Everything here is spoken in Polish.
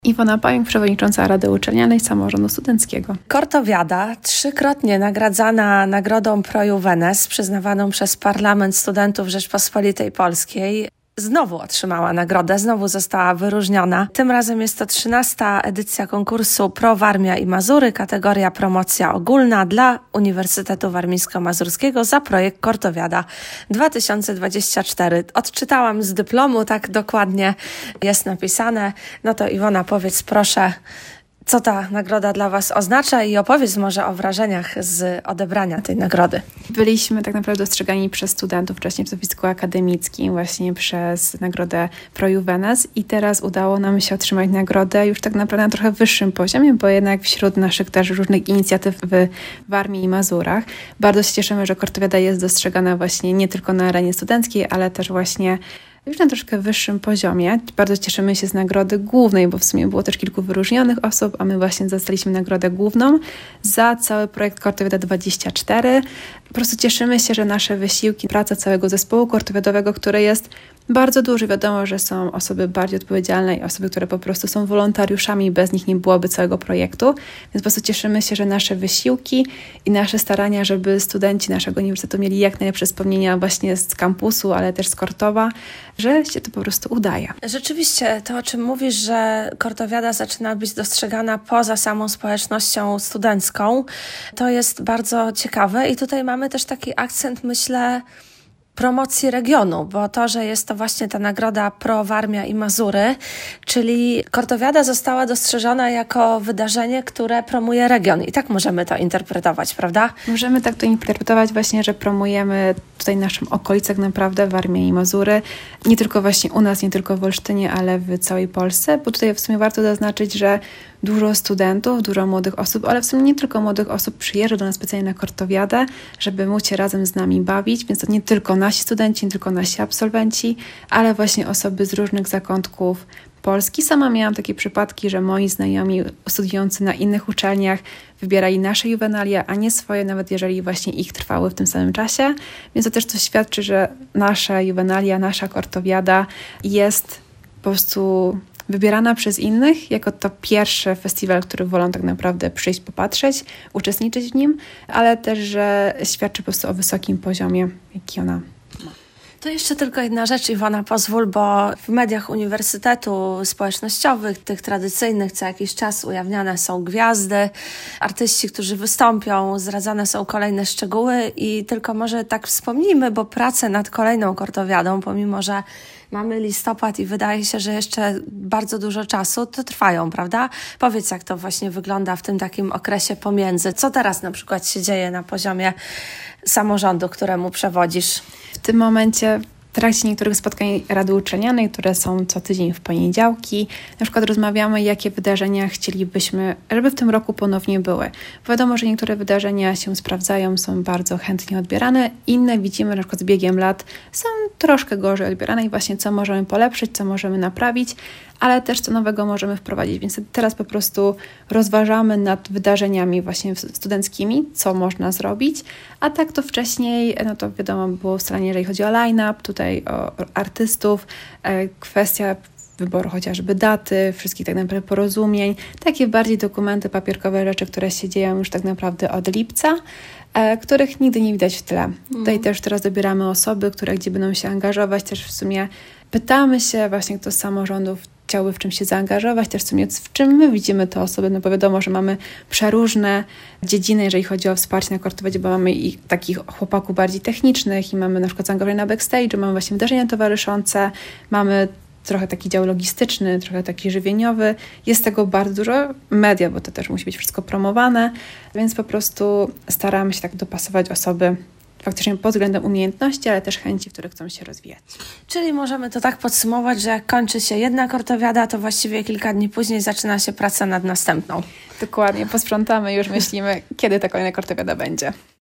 Iwona Pająk, przewodnicząca Rady Uczelnianej Samorządu Studenckiego. Kortowiada, 3-krotnie nagradzana Nagrodą Pro Iuvenes, przyznawaną przez Parlament Studentów Rzeczpospolitej Polskiej. Znowu otrzymała nagrodę, znowu została wyróżniona. Tym razem jest to 13. edycja konkursu Pro Warmia i Mazury, kategoria promocja ogólna dla Uniwersytetu Warmińsko-Mazurskiego za projekt Kortowiada 2024. Odczytałam z dyplomu, tak dokładnie jest napisane. No to Iwona, powiedz proszę, co ta nagroda dla Was oznacza i opowiedz może o wrażeniach z odebrania tej nagrody. Byliśmy tak naprawdę dostrzegani przez studentów wcześniej w środowisku akademickim właśnie przez nagrodę Pro Iuvenes i teraz udało nam się otrzymać nagrodę już tak naprawdę na trochę wyższym poziomie, bo jednak wśród naszych też różnych inicjatyw w Warmii i Mazurach bardzo się cieszymy, że Kortowiada jest dostrzegana właśnie nie tylko na arenie studenckiej, ale też właśnie już na troszkę wyższym poziomie. Bardzo cieszymy się z nagrody głównej, bo w sumie było też kilku wyróżnionych osób, a my właśnie dostaliśmy nagrodę główną za cały projekt Kortowiada 24. Po prostu cieszymy się, że nasze wysiłki, praca całego zespołu kortowiadowego, które jest bardzo duży. Wiadomo, że są osoby bardziej odpowiedzialne i osoby, które po prostu są wolontariuszami, bez nich nie byłoby całego projektu. Więc po prostu cieszymy się, że nasze wysiłki i nasze starania, żeby studenci naszego uniwersytetu mieli jak najlepsze wspomnienia właśnie z kampusu, ale też z Kortowa, że się to po prostu udaje. Rzeczywiście, to o czym mówisz, że Kortowiada zaczyna być dostrzegana poza samą społecznością studencką, to jest bardzo ciekawe i tutaj mamy też taki akcent, myślę, promocji regionu, bo to, że jest to właśnie ta nagroda Pro Warmia i Mazury, czyli Kortowiada została dostrzeżona jako wydarzenie, które promuje region i tak możemy to interpretować, prawda? Możemy tak to interpretować właśnie, że promujemy tutaj naszą okolicę tak naprawdę, Warmię i Mazury, nie tylko właśnie u nas, nie tylko w Olsztynie, ale w całej Polsce, bo tutaj w sumie warto zaznaczyć, że dużo studentów, dużo młodych osób, ale w sumie nie tylko młodych osób przyjeżdża do nas specjalnie na Kortowiadę, żeby móc się razem z nami bawić, więc to nie tylko nasi studenci, nie tylko nasi absolwenci, ale właśnie osoby z różnych zakątków Polski. Sama miałam takie przypadki, że moi znajomi studiujący na innych uczelniach wybierali nasze juwenalia, a nie swoje, nawet jeżeli właśnie ich trwały w tym samym czasie. Więc to też coś świadczy, że nasze juwenalia, nasza Kortowiada jest po prostu wybierana przez innych jako to pierwszy festiwal, który wolą tak naprawdę przyjść, popatrzeć, uczestniczyć w nim, ale też, że świadczy po prostu o wysokim poziomie, jaki ona ma. To jeszcze tylko jedna rzecz, Iwona, pozwól, bo w mediach uniwersytetu społecznościowych, tych tradycyjnych, co jakiś czas ujawniane są gwiazdy, artyści, którzy wystąpią, zdradzane są kolejne szczegóły i tylko może tak wspomnijmy, bo prace nad kolejną Kortowiadą, pomimo że mamy listopad i wydaje się, że jeszcze bardzo dużo czasu, to trwają, prawda? Powiedz, jak to właśnie wygląda w tym takim okresie pomiędzy. Co teraz na przykład się dzieje na poziomie samorządu, któremu przewodzisz? W tym momencie w trakcie niektórych spotkań Rady Uczelnianej, które są co tydzień w poniedziałki, na przykład rozmawiamy, jakie wydarzenia chcielibyśmy, żeby w tym roku ponownie były. Wiadomo, że niektóre wydarzenia się sprawdzają, są bardzo chętnie odbierane, inne widzimy, na przykład z biegiem lat są troszkę gorzej odbierane i właśnie co możemy polepszyć, co możemy naprawić, ale też co nowego możemy wprowadzić. Więc teraz po prostu rozważamy nad wydarzeniami właśnie studenckimi, co można zrobić, a tak to wcześniej, no to wiadomo, było ustalenie, jeżeli chodzi o line-up, tutaj o artystów, kwestia wyboru chociażby daty, wszystkich tak naprawdę porozumień, takie bardziej dokumenty, papierkowe rzeczy, które się dzieją już tak naprawdę od lipca, których nigdy nie widać w tle. Tutaj też teraz dobieramy osoby, które gdzie będą się angażować, też w sumie pytamy się właśnie, kto z samorządów chciałby w czym się zaangażować, też w sumie w czym my widzimy te osoby, no bo wiadomo, że mamy przeróżne dziedziny, jeżeli chodzi o wsparcie na Kortowiadzie, bo mamy i takich chłopaków bardziej technicznych i mamy na przykład zaangażowanie na backstage, mamy właśnie wydarzenia towarzyszące, mamy trochę taki dział logistyczny, trochę taki żywieniowy. Jest tego bardzo dużo. Media, bo to też musi być wszystko promowane, więc po prostu staramy się tak dopasować osoby faktycznie pod względem umiejętności, ale też chęci, w których chcą się rozwijać. Czyli możemy to tak podsumować, że jak kończy się jedna Kortowiada, to właściwie kilka dni później zaczyna się praca nad następną. Dokładnie, posprzątamy, już myślimy, kiedy ta kolejna Kortowiada będzie.